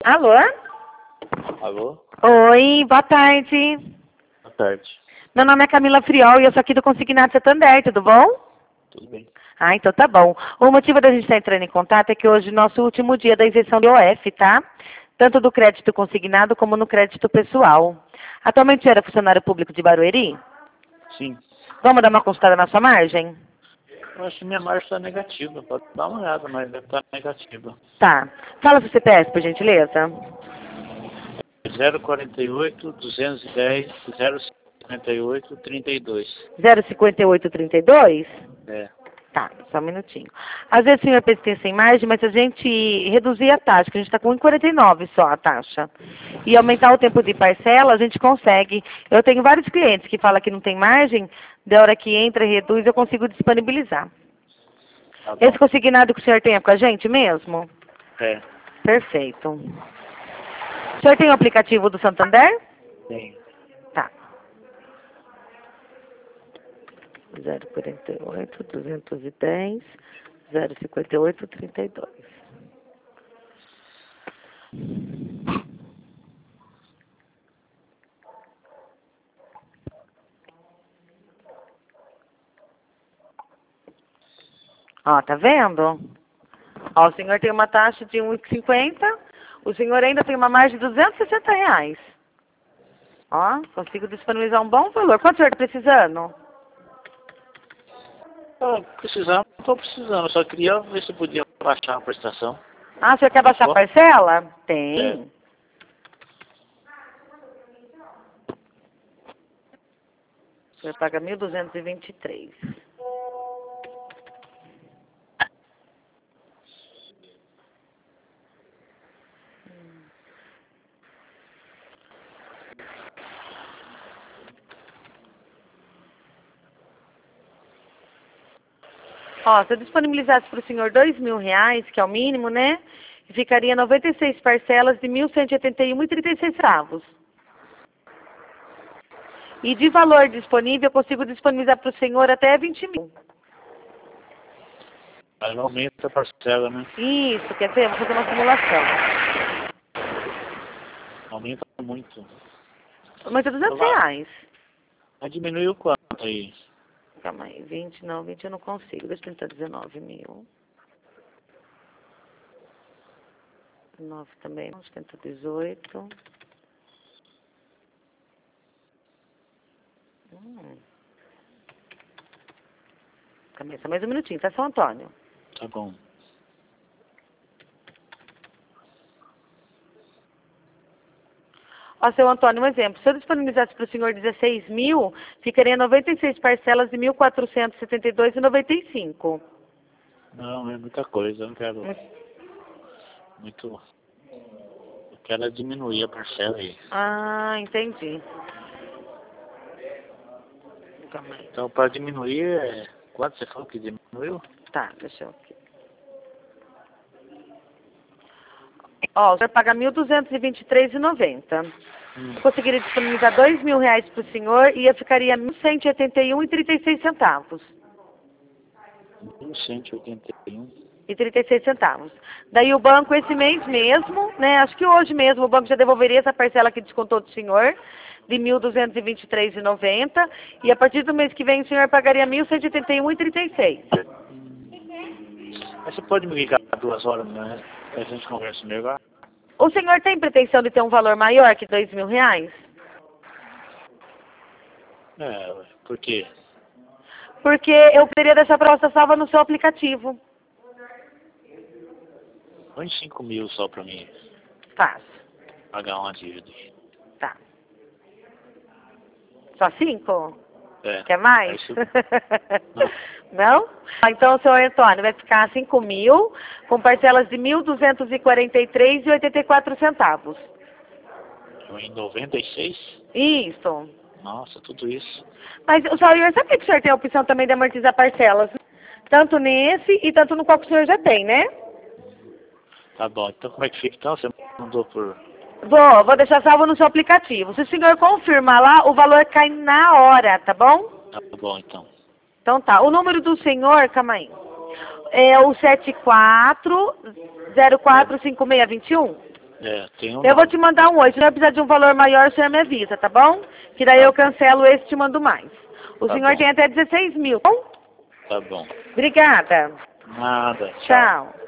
Alô? Alô? Oi, boa tarde. Boa tarde. Meu nome é Camila Friol e eu sou aqui do Consignado Santander, tudo bom? Tudo bem? Ah, então tá bom. O motivo da gente estar entrando em contato é que hoje é o nosso último dia da isenção do OF, tá? Tanto do crédito consignado como no crédito pessoal. Atualmente você era funcionário público de Barueri? Sim. Vamos dar uma consultada na sua margem? Eu acho que minha margem está negativa. Pode dar uma olhada, mas deve estar negativa. Tá. Fala seu CPF, por gentileza. 048 210 058 32. 05832? É. Tá, só um minutinho. Às vezes o senhor pensa que tem sem margem, mas se a gente reduzir a taxa, que a gente está com 1,49 só a taxa, e aumentar o tempo de parcela, a gente consegue. Eu tenho vários clientes que falam que não tem margem, da hora que entra e reduz, eu consigo disponibilizar. Tá bom. Esse consignado que o senhor tem é com a gente mesmo? É. Perfeito. O senhor tem o aplicativo do Santander? Tem. Tá. 048, 210, 058, 32. Ó, tá vendo? Ó, o senhor tem uma taxa de 1,50, o senhor ainda tem uma margem de R$ 260. Ó, consigo disponibilizar um bom valor. Quanto o senhor está precisando? Precisando, não estou precisando. Eu só queria ver se podia baixar a prestação. Ah, o senhor quer baixar a parcela? Tem. O senhor paga 1.223. Ó, se eu disponibilizasse para o senhor R$ 2.000, que é o mínimo, né? Ficaria 96 parcelas de 1.181,36 centavos. E de valor disponível, eu consigo disponibilizar para o senhor até 20 mil. Mas não aumenta a parcela, né? Isso, quer ver? Vou fazer uma simulação. Aumenta muito. Mas é R$ 200. Mas diminuiu quanto aí? Calma aí, 20 não, 20 eu não consigo. Deixa eu tentar 19 mil. 9 também, não, deixa eu tentar 18. Calma aí, só mais um minutinho, tá, São Antônio? Tá bom. Ó, seu Antônio, um exemplo. Se eu disponibilizasse para o senhor 16 mil, ficaria 96 parcelas de 1.472,95. Não, é muita coisa. Eu não quero muito. Eu quero diminuir a parcela aí. Ah, entendi. Calma aí. Então, para diminuir, quanto você falou que diminuiu? Tá, deixa eu aqui. Ó, o senhor paga R$ 1.223,90. Eu conseguiria disponibilizar R$ 2.000 para o senhor e ficaria R$ 1.181,36. 181. E 36 centavos. Daí o banco esse mês mesmo, né? Acho que hoje mesmo o banco já devolveria essa parcela que descontou do senhor, de R$ 1.223,90. E a partir do mês que vem o senhor pagaria R$ 1.181,36. Mas você pode me ligar 2 horas, né? A gente conversa melhor. O senhor tem pretensão de ter um valor maior que R$ 2.000? Por quê? Porque eu poderia deixar a proposta salva no seu aplicativo. Põe 5 mil só pra mim Fácil. pagar uma dívida. Tá. Só 5? É. Quer mais? É isso. Não? Então, senhor Antônio, vai ficar 5 mil, com parcelas de 1.243,84 centavos. Em 96? Isso. Nossa, tudo isso. Mas, o senhor, sabe que o senhor tem a opção também de amortizar parcelas? Tanto nesse e tanto no qual que o senhor já tem, né? Tá bom. Então como é que fica? Então você mandou por... Vou deixar salvo no seu aplicativo. Se o senhor confirmar lá, o valor cai na hora, tá bom? Tá bom, então. Então tá. O número do senhor, calma aí. É o 74045621. tem um Eu vou te mandar um 8. Se eu precisar de um valor maior, o senhor me avisa, tá bom? Que daí eu cancelo esse e te mando mais. O senhor bom. tem até 16 mil, tá bom? Tá bom. Obrigada. Nada. Tchau.